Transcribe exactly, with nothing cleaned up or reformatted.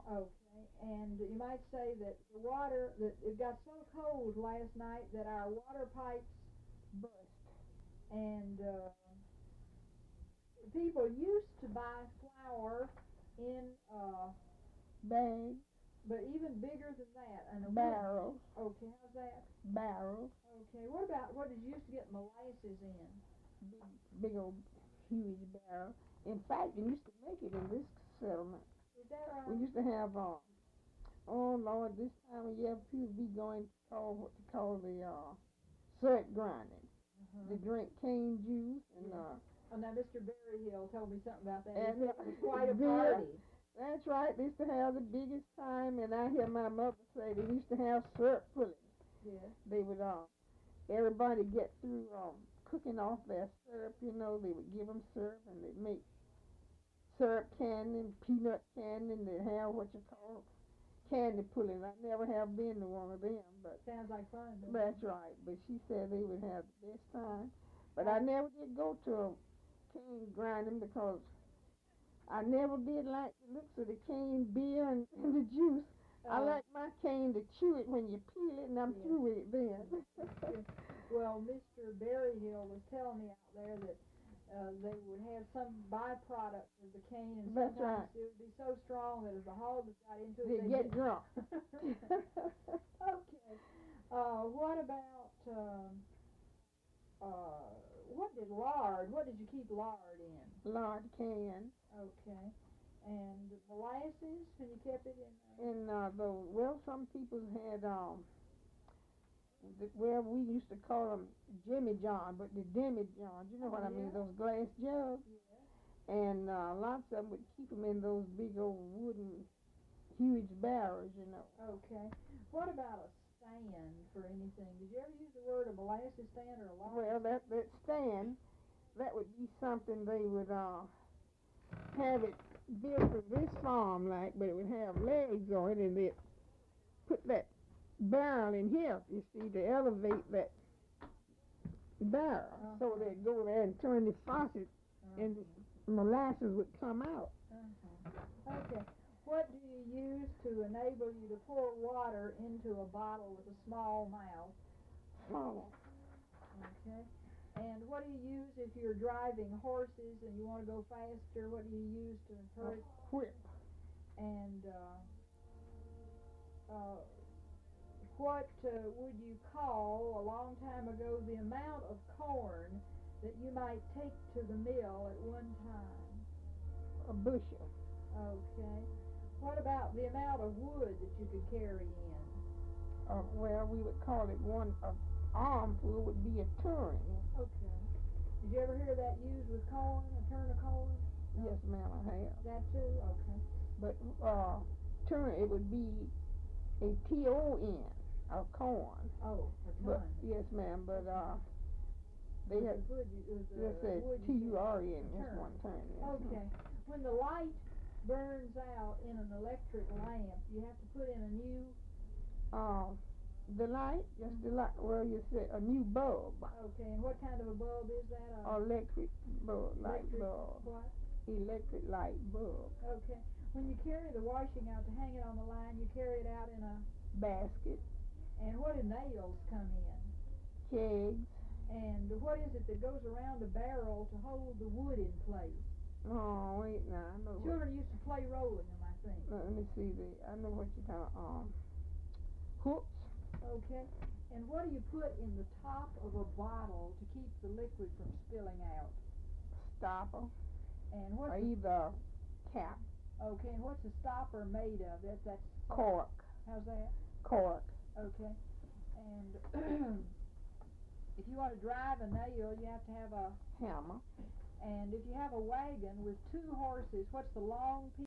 Okay, and you might say that the water, that it got so cold last night that our water pipes burst. And uh, people used to buy flour in, uh, Bags, but even bigger than that. And a barrels, okay, how's that? barrels, Okay, what about what did you used to get molasses in? big, big old, huge barrel. In fact, we used to make it in this settlement. Is that We right? used to have, uh, oh Lord, this time of year, people be going to call what to call the uh, syrup grinding. Uh-huh. They drink cane juice and Yeah. uh, Oh, now Mister Berryhill told me something about that. He and said it was quite a yeah, party. that's right. They used to have the biggest time, and I hear my mother say they used to have syrup pullings. Yes. They would uh, everybody get through um, cooking off their syrup. You know, they would give them syrup, and they'd make syrup candy and peanut candy, and they'd have what you call candy pulling. I never have been to one of them, but Sounds like fun. Doesn't that's it? right. But she said they would have the best time. But I never did go to a cane grinding because I never did like the looks of the cane beer and, and the juice. I Uh, like my cane to chew it when you peel it, and I'm yeah. through with it then. Yeah. Well, Mister Berryhill was telling me out there that uh, they would have some byproduct of the cane, and That's sometimes right. it would be so strong that if the hogs got into it, They they'd get get. drunk. Okay. Uh, what about um, uh, what did lard? What did you keep lard in? Lard can. Okay. And molasses, when you kept it in. Uh, And uh, the well, some people had um, the, well, we used to call them Jimmy John, but the Demi Johns, you know what I mean? yeah. Those glass jugs. Yeah. And uh, lots of them would keep them in those big old wooden, huge barrels, you know. Okay. What about a stand for anything? Did you ever use the word a molasses stand or a lard? Well, that that stand, that would be something they would uh, have it built for this farm like, but it would have legs on it, and they'd put that barrel in here, you see, to elevate that barrel. Uh-huh. So they'd go there and turn the faucet, Uh-huh. and the molasses would come out. Uh-huh. Okay. What do you use to enable you to pour water into a bottle with a small mouth? Oh, Okay. And what do you use if you're driving horses and you want to go faster? What do you use to a hurry? whip. And uh, uh, what uh, would you call, a long time ago, the amount of corn that you might take to the mill at one time? A bushel. Okay. What about the amount of wood that you could carry in? Uh, well, we would call it one, a armful would be a turn. Okay. Did you ever hear that used with corn, a turn of corn? No? Yes, ma'am, I have. That too? Okay. But uh, turn, it would be a T O N, of corn. Oh, a ton. But yes, ma'am, but uh, they With had the wood, you- with the just said wood T you U R said, N, a just turn. one turn. Yes, Okay. When the light burns out in an electric lamp, you have to put in a new. Uh, the light, just the light. Well, you said a new bulb. Okay, and what kind of a bulb is that? A Electric bulb, light electric bulb. what? Electric light bulb. Okay. When you carry the washing out to hang it on the line, you carry it out in a. Basket. And what do nails come in? Kegs. And what is it that goes around the barrel to hold the wood in place? Oh, wait now, I know what. Children used to play rolling them, I think. Let me see the. I know what you're talking. Um, hooks. Okay. And what do you put in the top of a bottle to keep the liquid from spilling out? Stopper. And what's Or the, either cap. okay? And what's the stopper made of? That that's Cork. how's that? Cork. Okay. And if you want to drive a nail, you have to have a Hammer. And if you have a wagon with two horses, what's the long piece?